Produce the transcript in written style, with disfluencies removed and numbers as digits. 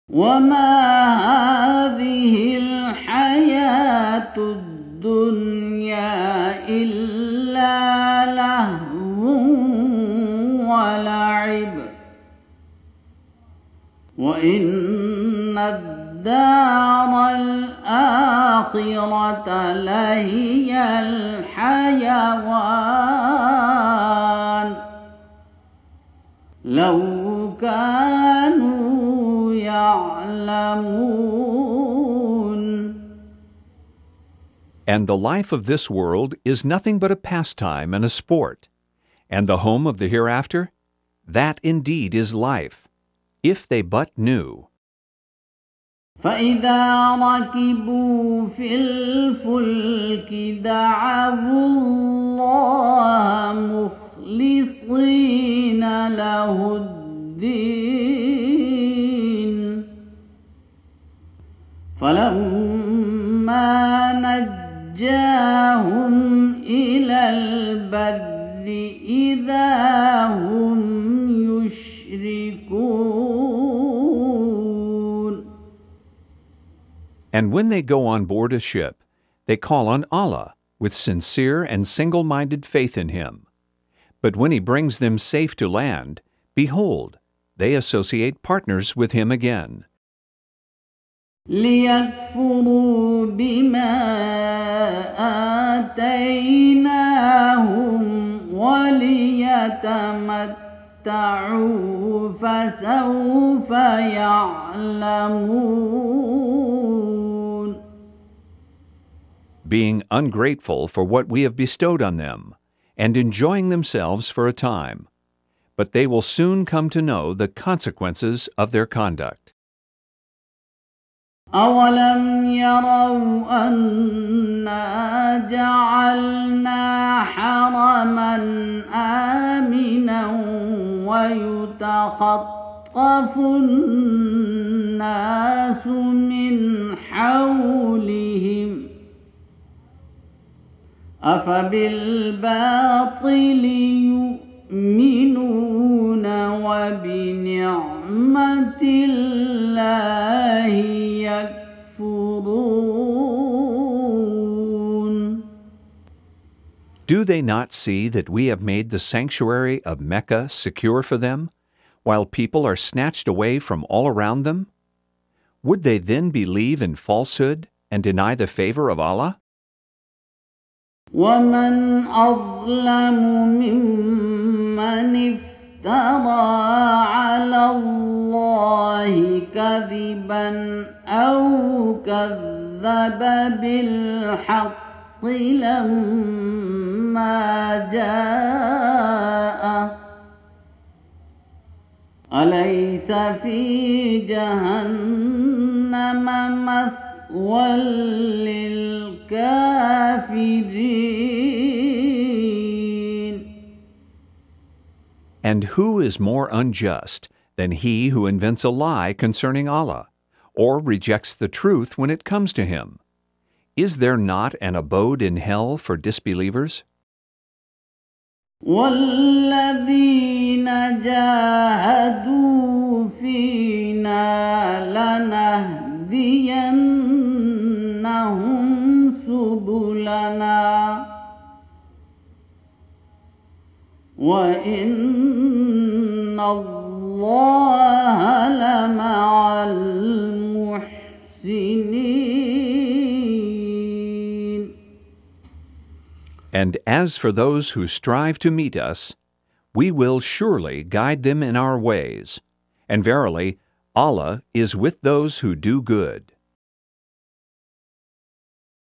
وما هذه الحياة الدنيا إلا لهو ولعب وإن الدار الآخرة لهي الحيوان لو كانوا يعلمون. And the life of this world is nothing but a pastime and a sport, and the home of the hereafter, that indeed is life, if they but knew. فإذا ركبوا في الفلك دعوا الله مخلصين له الدين فلما نجاهم إلى البر إذا هم يشركون. And when they go on board a ship, they call on Allah with sincere and single-minded faith in Him. But when He brings them safe to land, behold, they associate partners with Him again. ليكفروا بما آتيناهم وليتمتعوا فسوف يعلمون. Being ungrateful for what we have bestowed on them, and enjoying themselves for a time, but they will soon come to know the consequences of their conduct. أولم يروا أنا جعلنا حرما آمنا ويتخطف الناس من حولهم أفبالباطل يؤمنون وبنعمة الله يكفرون. Do they not see that we have made the sanctuary of Mecca secure for them, while people are snatched away from all around them? Would they then believe in falsehood and deny the favor of Allah? ومن أظلم ممن افترى على الله كذبا أو كذب بالحق لما جاءه أليس في جهنم وَلِلْكَافِرِينَ. And who is more unjust than he who invents a lie concerning Allah, or rejects the truth when it comes to him? Is there not an abode in hell for disbelievers? وَالَّذِينَ جَاهَدُوا فِينَا لَنَهْدِيَنَّهُمْ سُبُلَنَا وَإِنَّ اللَّهَ لَمَعَ الْمُحْسِنِينَ. And as for those who strive to meet us, we will surely guide them in our ways, and verily, Allah is with those who do good.